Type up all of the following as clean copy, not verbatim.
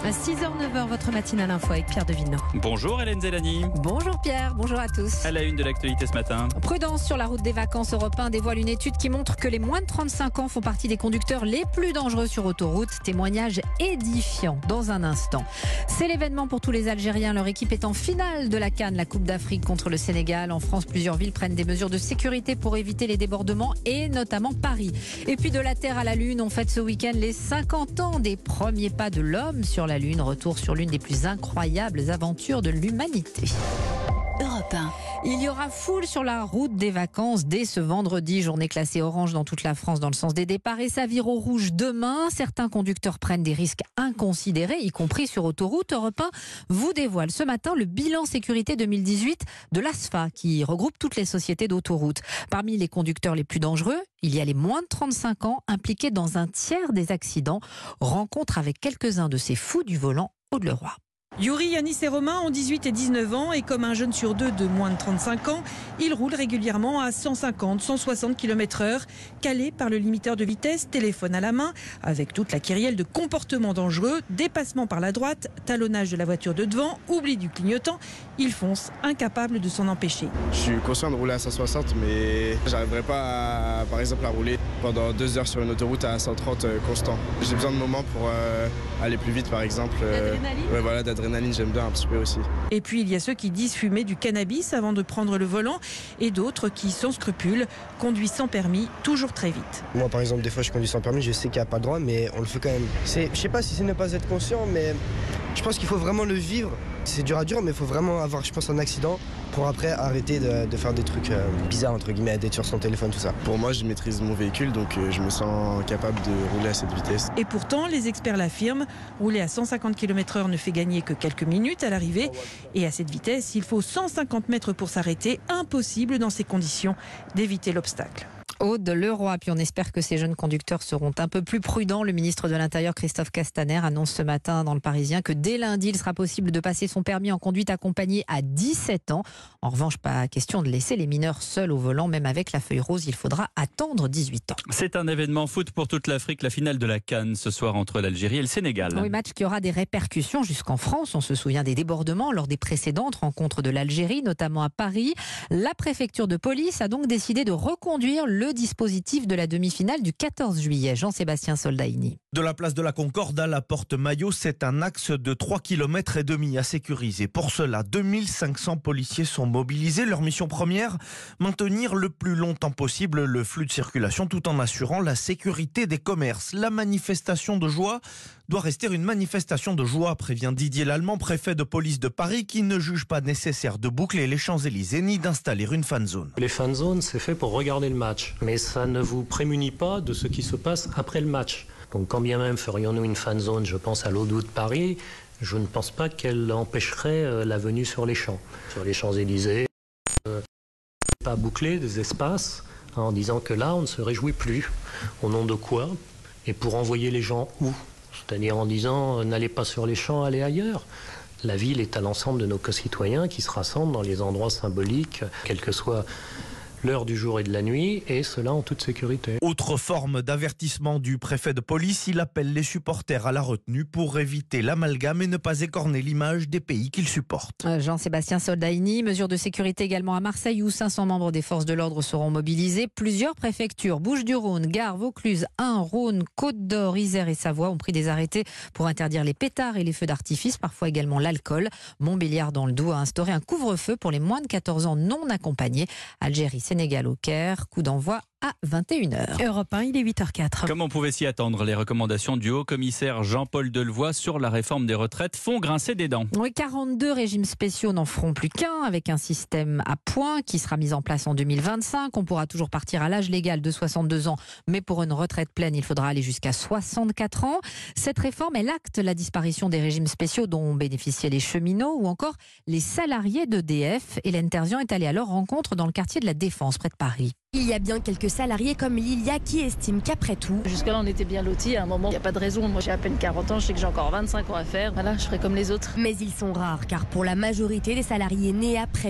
6h-9h, votre matinale info avec Pierre Devinot. Bonjour Hélène Zellani. Bonjour Pierre, bonjour à tous. À la une de l'actualité ce matin. Prudence sur la route des vacances. Europe 1 dévoile une étude qui montre que les moins de 35 ans font partie des conducteurs les plus dangereux sur autoroute. Témoignage édifiant dans un instant. C'est l'événement pour tous les Algériens. Leur équipe est en finale de la CAN, la Coupe d'Afrique contre le Sénégal. En France, plusieurs villes prennent des mesures de sécurité pour éviter les débordements et notamment Paris. Et puis de la Terre à la Lune, on fête ce week-end les 50 ans des premiers pas de l'homme sur la Lune. Retour sur l'une des plus incroyables aventures de l'humanité. Europe 1. Il y aura foule sur la route des vacances dès ce vendredi. Journée classée orange dans toute la France dans le sens des départs et ça vire au rouge demain. Certains conducteurs prennent des risques inconsidérés, y compris sur autoroute. Europe 1 vous dévoile ce matin le bilan sécurité 2018 de l'ASFA qui regroupe toutes les sociétés d'autoroute. Parmi les conducteurs les plus dangereux, il y a les moins de 35 ans impliqués dans un tiers des accidents. Rencontre avec quelques-uns de ces fous du volant, Aude Leroy. Yuri, Yanis et Romain ont 18 et 19 ans et comme un jeune sur deux de moins de 35 ans, ils roulent régulièrement à 150, 160 km/h, calés par le limiteur de vitesse, téléphone à la main, avec toute la kyrielle de comportements dangereux, dépassement par la droite, talonnage de la voiture de devant, oubli du clignotant, ils foncent, incapables de s'en empêcher. Je suis conscient de rouler à 160, mais j'arriverai pas, par exemple, à rouler pendant 2 heures sur une autoroute à 130 constant. J'ai besoin de moments pour aller plus vite, par exemple. Ouais, voilà, d'adrénaline, j'aime bien un petit peu aussi. Et puis il y a ceux qui disent fumer du cannabis avant de prendre le volant et d'autres qui, sans scrupule, conduisent sans permis, toujours très vite. Moi par exemple, des fois je conduis sans permis, je sais qu'il n'y a pas le droit, mais on le fait quand même. Je sais pas si c'est ne pas être conscient, mais je pense qu'il faut vraiment le vivre. C'est dur à dur, mais il faut vraiment avoir, je pense, un accident pour après arrêter de faire des trucs bizarres, entre guillemets, d'être sur son téléphone, tout ça. Pour moi, je maîtrise mon véhicule, donc je me sens capable de rouler à cette vitesse. Et pourtant, les experts l'affirment, rouler à 150 km/h ne fait gagner que quelques minutes à l'arrivée. Et à cette vitesse, il faut 150 mètres pour s'arrêter. Impossible dans ces conditions d'éviter l'obstacle. Aude Leroy, puis on espère que ces jeunes conducteurs seront un peu plus prudents. Le ministre de l'Intérieur, Christophe Castaner, annonce ce matin dans Le Parisien que dès lundi, il sera possible de passer son permis en conduite accompagnée à 17 ans. En revanche, pas question de laisser les mineurs seuls au volant. Même avec la feuille rose, il faudra attendre 18 ans. C'est un événement foot pour toute l'Afrique, la finale de la CAN ce soir entre l'Algérie et le Sénégal. Oui, match qui aura des répercussions jusqu'en France. On se souvient des débordements lors des précédentes rencontres de l'Algérie, notamment à Paris. La préfecture de police a donc décidé de reconduire le dispositif de la demi-finale du 14 juillet. Jean-Sébastien Soldaini. De la place de la Concorde à la porte Maillot, c'est un axe de 3,5 km à sécuriser. Pour cela, 2500 policiers sont mobilisés. Leur mission première, maintenir le plus longtemps possible le flux de circulation tout en assurant la sécurité des commerces. La manifestation de joie doit rester une manifestation de joie, prévient Didier Lallemand, préfet de police de Paris, qui ne juge pas nécessaire de boucler les Champs-Élysées ni d'installer une fan zone. Les fan zones, c'est fait pour regarder le match, mais ça ne vous prémunit pas de ce qui se passe après le match. Donc quand bien même ferions-nous une fan zone, je pense à l'O2 de Paris, je ne pense pas qu'elle empêcherait la venue sur les champs. Sur les Champs-Élysées, pas boucler des espaces en disant que là, on ne se réjouit plus. Au nom de quoi? Et pour envoyer les gens où? C'est-à-dire en disant n'allez pas sur les champs, allez ailleurs. La ville est à l'ensemble de nos concitoyens qui se rassemblent dans les endroits symboliques, quelle que soit l'heure du jour et de la nuit, et cela en toute sécurité. Autre forme d'avertissement du préfet de police, il appelle les supporters à la retenue pour éviter l'amalgame et ne pas écorner l'image des pays qu'ils supportent. Jean-Sébastien Soldaini, mesure de sécurité également à Marseille où 500 membres des forces de l'ordre seront mobilisés. Plusieurs préfectures, Bouches-du-Rhône, Gare, Vaucluse, Ain, Rhône, Côte-d'Or, Isère et Savoie ont pris des arrêtés pour interdire les pétards et les feux d'artifice, parfois également l'alcool. Montbéliard dans le Doubs a instauré un couvre-feu pour les moins de 14 ans non accompagnés. Algérie, Sénégal au Caire, coup d'envoi à 21h. Europe 1, il est 8h04. Comme on pouvait s'y attendre, les recommandations du haut-commissaire Jean-Paul Delevoye sur la réforme des retraites font grincer des dents. Oui, 42 régimes spéciaux n'en feront plus qu'un, avec un système à points qui sera mis en place en 2025. On pourra toujours partir à l'âge légal de 62 ans, mais pour une retraite pleine, il faudra aller jusqu'à 64 ans. Cette réforme, elle acte la disparition des régimes spéciaux dont bénéficiaient les cheminots ou encore les salariés d'EDF. Hélène Terzian est allée à leur rencontre dans le quartier de la Défense, près de Paris. Il y a bien quelques salariés comme Lilia qui estiment qu'après tout... Jusque-là, on était bien lotis. À un moment, il n'y a pas de raison. Moi, j'ai à peine 40 ans, je sais que j'ai encore 25 ans à faire. Voilà, je ferai comme les autres. Mais ils sont rares, car pour la majorité des salariés nés après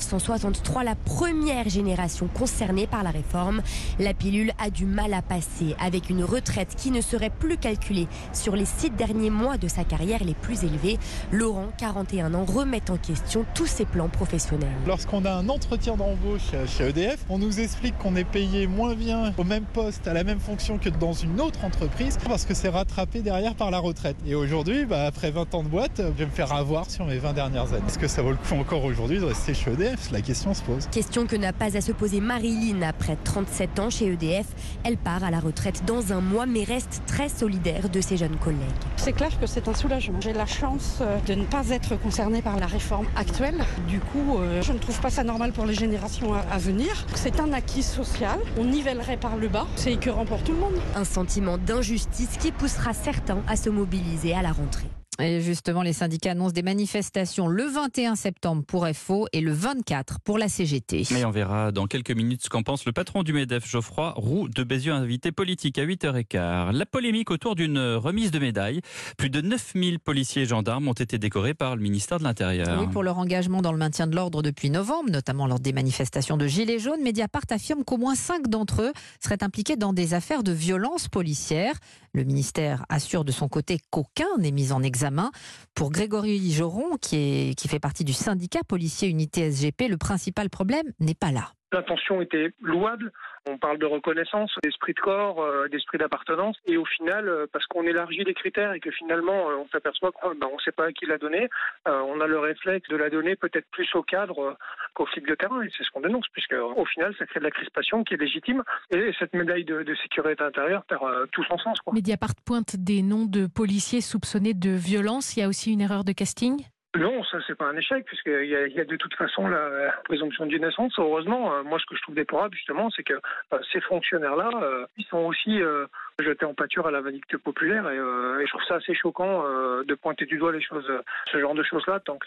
1963, la première génération concernée par la réforme, la pilule a du mal à passer, avec une retraite qui ne serait plus calculée sur les 6 derniers mois de sa carrière les plus élevés. Laurent, 41 ans, remet en question tous ses plans professionnels. Lorsqu'on a un entretien d'embauche chez EDF, on nous explique qu'on est payé moins bien au même poste, à la même fonction que dans une autre entreprise, parce que c'est rattrapé derrière par la retraite. Et aujourd'hui, après 20 ans de boîte, je vais me faire avoir sur mes 20 dernières années. Est-ce que ça vaut le coup encore aujourd'hui de rester chez EDF? La question se pose. Question que n'a pas à se poser Marilyn. Après 37 ans chez EDF, elle part à la retraite dans un mois, mais reste très solidaire de ses jeunes collègues. C'est clair que c'est un soulagement. J'ai la chance de ne pas être concernée par la réforme actuelle. Du coup, je ne trouve pas ça normal pour les générations à venir. C'est un acquis social. On nivellerait par le bas. C'est écœurant pour tout le monde. Un sentiment d'injustice qui poussera certains à se mobiliser à la rentrée. Et justement, les syndicats annoncent des manifestations le 21 septembre pour FO et le 24 pour la CGT. Et on verra dans quelques minutes ce qu'en pense le patron du MEDEF, Geoffroy Roux de Bézieux, invité politique à 8h15. La polémique autour d'une remise de médailles. Plus de 9000 policiers et gendarmes ont été décorés par le ministère de l'Intérieur. Oui, pour leur engagement dans le maintien de l'ordre depuis novembre, notamment lors des manifestations de Gilets jaunes. Mediapart affirme qu'au moins 5 d'entre eux seraient impliqués dans des affaires de violence policière. Le ministère assure de son côté qu'aucun n'est mis en examen. Pour Grégory Joron, qui fait partie du syndicat policier Unité SGP, le principal problème n'est pas là. L'intention était louable. On parle de reconnaissance, d'esprit de corps, d'esprit d'appartenance. Et au final, parce qu'on élargit les critères et que finalement, on s'aperçoit qu'on ne sait pas à qui la donner, on a le réflexe de la donner peut-être plus au cadre qu'au flic de terrain. Et c'est ce qu'on dénonce, puisque au final, ça crée de la crispation qui est légitime. Et cette médaille de sécurité intérieure perd tout son sens. Mediapart pointe des noms de policiers soupçonnés de violence. Il y a aussi une erreur de casting ? Non, ça c'est pas un échec, puisqu'il y a de toute façon la présomption d'innocence. Heureusement, moi ce que je trouve déplorable justement, c'est que ces fonctionnaires-là, ils sont aussi jetés en pâture à la vindicte populaire, et je trouve ça assez choquant de pointer du doigt ce genre de choses-là, tant que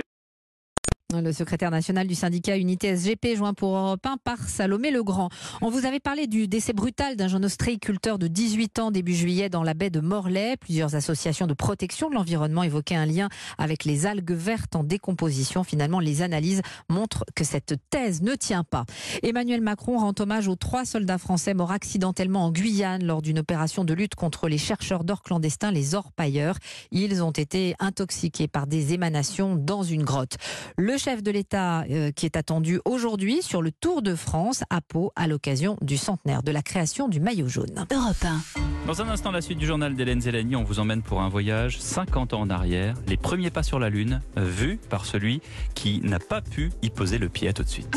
Le secrétaire national du syndicat Unité SGP, joint pour Europe 1 par Salomé Legrand. On vous avait parlé du décès brutal d'un jeune ostréiculteur de 18 ans début juillet dans la baie de Morlaix. Plusieurs associations de protection de l'environnement évoquaient un lien avec les algues vertes en décomposition. Finalement, les analyses montrent que cette thèse ne tient pas. Emmanuel Macron rend hommage aux 3 soldats français morts accidentellement en Guyane lors d'une opération de lutte contre les chercheurs d'or clandestins, les orpailleurs. Ils ont été intoxiqués par des émanations dans une grotte. Le chef de l'État qui est attendu aujourd'hui sur le Tour de France à Pau à l'occasion du centenaire de la création du maillot jaune. Europe 1. Dans un instant, la suite du journal d'Hélène Zélani, on vous emmène pour un voyage 50 ans en arrière, les premiers pas sur la Lune, vus par celui qui n'a pas pu y poser le pied. À tout de suite.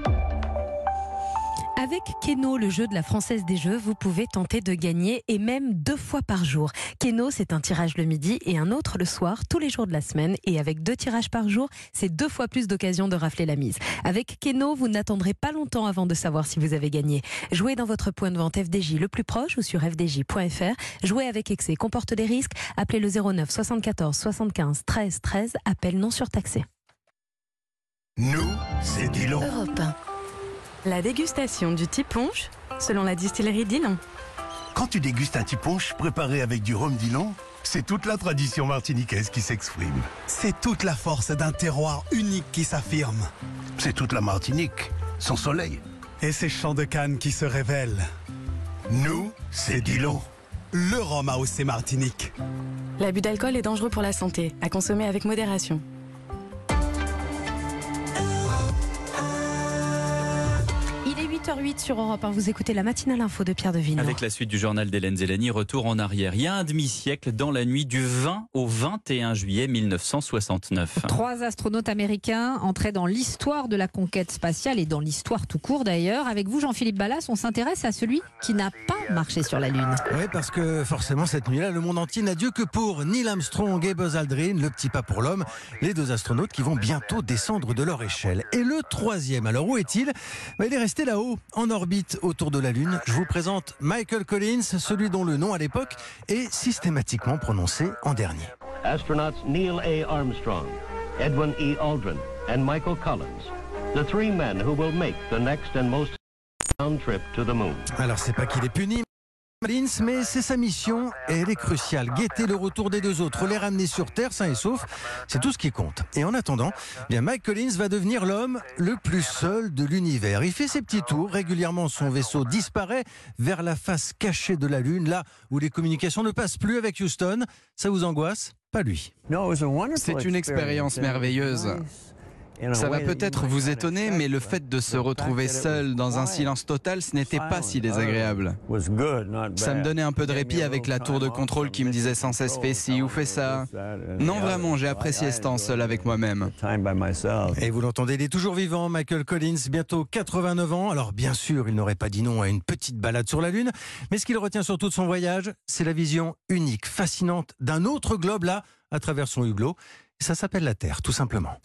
Avec Keno, le jeu de la Française des Jeux, vous pouvez tenter de gagner et même 2 fois par jour. Keno, c'est un tirage le midi et un autre le soir, tous les jours de la semaine. Et avec 2 tirages par jour, c'est 2 fois plus d'occasions de rafler la mise. Avec Keno, vous n'attendrez pas longtemps avant de savoir si vous avez gagné. Jouez dans votre point de vente FDJ le plus proche ou sur fdj.fr. Jouez avec excès comporte des risques. Appelez le 09 74 75 13 13. Appel non surtaxé. Nous, c'est Dillon. Europe 1. La dégustation du Tiponche, selon la distillerie Dillon. Quand tu dégustes un Tiponche préparé avec du rhum Dillon, c'est toute la tradition martiniquaise qui s'exprime. C'est toute la force d'un terroir unique qui s'affirme. C'est toute la Martinique, son soleil. Et ses champs de canne qui se révèlent. Nous, c'est Dillon. Le rhum AOC Martinique. L'abus d'alcool est dangereux pour la santé, à consommer avec modération. Il est 8h08 sur Europe 1. Vous écoutez la matinale info de Pierre Devine. Avec la suite du journal d'Hélène Zélani, retour en arrière. Il y a un demi-siècle, dans la nuit du 20 au 21 juillet 1969. 3 astronautes américains entraient dans l'histoire de la conquête spatiale et dans l'histoire tout court d'ailleurs. Avec vous, Jean-Philippe Ballas, on s'intéresse à celui qui n'a pas marché sur la Lune. Oui, parce que forcément, cette nuit-là, le monde entier n'a Dieu que pour Neil Armstrong et Buzz Aldrin, le petit pas pour l'homme, les 2 astronautes qui vont bientôt descendre de leur échelle. Et le 3e, alors où est-il ? Il est resté là-haut, en orbite autour de la Lune. Je vous présente Michael Collins, celui dont le nom à l'époque est systématiquement prononcé en dernier. Astronauts Neil A. Armstrong, Edwin E. Aldrin and Michael Collins, the 3 men who will make the next and most Alors c'est pas qu'il est puni, Collins, mais c'est sa mission et elle est cruciale. Guetter le retour des deux autres, les ramener sur Terre sains et saufs, c'est tout ce qui compte. Et en attendant, bien Mike Collins va devenir l'homme le plus seul de l'univers. Il fait ses petits tours, régulièrement son vaisseau disparaît vers la face cachée de la Lune, là où les communications ne passent plus avec Houston. Ça vous angoisse ? Pas lui. C'est une expérience merveilleuse. Ça va peut-être vous étonner, mais le fait de se retrouver seul dans un silence total, ce n'était pas si désagréable. Ça me donnait un peu de répit avec la tour de contrôle qui me disait sans cesse « fais ci ou fais ça ». Non, vraiment, j'ai apprécié ce temps seul avec moi-même. Et vous l'entendez, il est toujours vivant, Michael Collins, bientôt 89 ans. Alors bien sûr, il n'aurait pas dit non à une petite balade sur la Lune, mais ce qu'il retient surtout de son voyage, c'est la vision unique, fascinante d'un autre globe là, à travers son hublot. Ça s'appelle la Terre, tout simplement.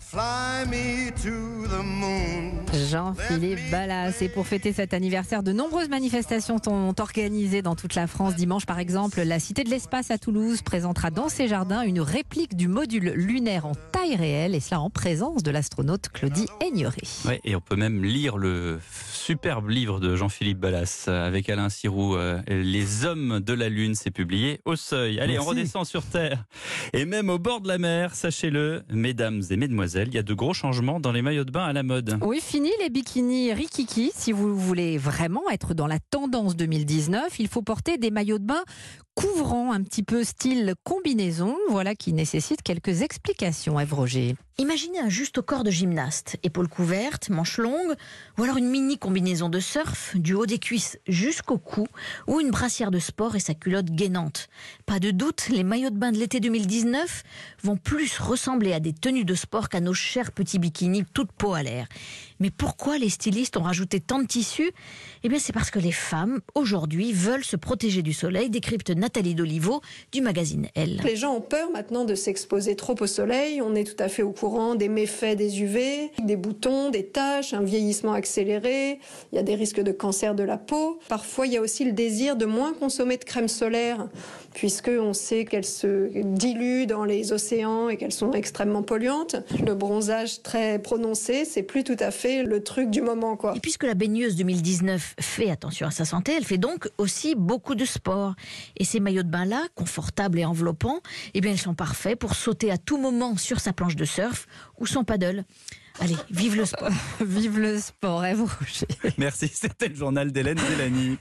Jean-Philippe Ballas. Et pour fêter cet anniversaire, de nombreuses manifestations sont organisées dans toute la France. Dimanche, par exemple, la Cité de l'Espace à Toulouse présentera dans ses jardins une réplique du module lunaire en taille réelle, et cela en présence de l'astronaute Claudie Aigneret. Ouais, et on peut même lire le superbe livre de Jean-Philippe Ballas avec Alain Sirou, Les Hommes de la Lune, c'est publié au Seuil. Allez, Merci. On redescend sur Terre. Et même au bord de la mer, sachez-le, mesdames et mesdemoiselles, il y a de gros changements dans les maillots de bain à la mode. Oui, fini les bikinis rikiki. Si vous voulez vraiment être dans la tendance 2019, il faut porter des maillots de bain couvrants, un petit peu style combinaison. Voilà qui nécessite quelques explications, Ève Roger. Imaginez un juste au corps de gymnaste, épaules couvertes, manches longues, ou alors une mini combinaison de surf, du haut des cuisses jusqu'au cou, ou une brassière de sport et sa culotte gainante. Pas de doute, les maillots de bain de l'été 2019 vont plus ressembler à des tenues de sport qu'à nos chers petits bikinis toute peau à l'air. Mais pourquoi les stylistes ont rajouté tant de tissus ? Eh bien c'est parce que les femmes, aujourd'hui, veulent se protéger du soleil, décrypte Nathalie Dolivo du magazine Elle. Les gens ont peur maintenant de s'exposer trop au soleil, on est tout à fait au courant des méfaits des UV, des boutons, des taches, un vieillissement accéléré, il y a des risques de cancer de la peau. Parfois, il y a aussi le désir de moins consommer de crème solaire, puisqu'on sait qu'elles se diluent dans les océans et qu'elles sont extrêmement polluantes. Le bronzage très prononcé, c'est plus tout à fait le truc du moment, quoi. Et puisque la baigneuse 2019 fait attention à sa santé, elle fait donc aussi beaucoup de sport. Et ces maillots de bain-là, confortables et enveloppants, eh bien, ils sont parfaits pour sauter à tout moment sur sa planche de surf ou son paddle. Allez, vive le sport. Vive le sport, Ève Roger. Merci, c'était le journal d'Hélène Zélani.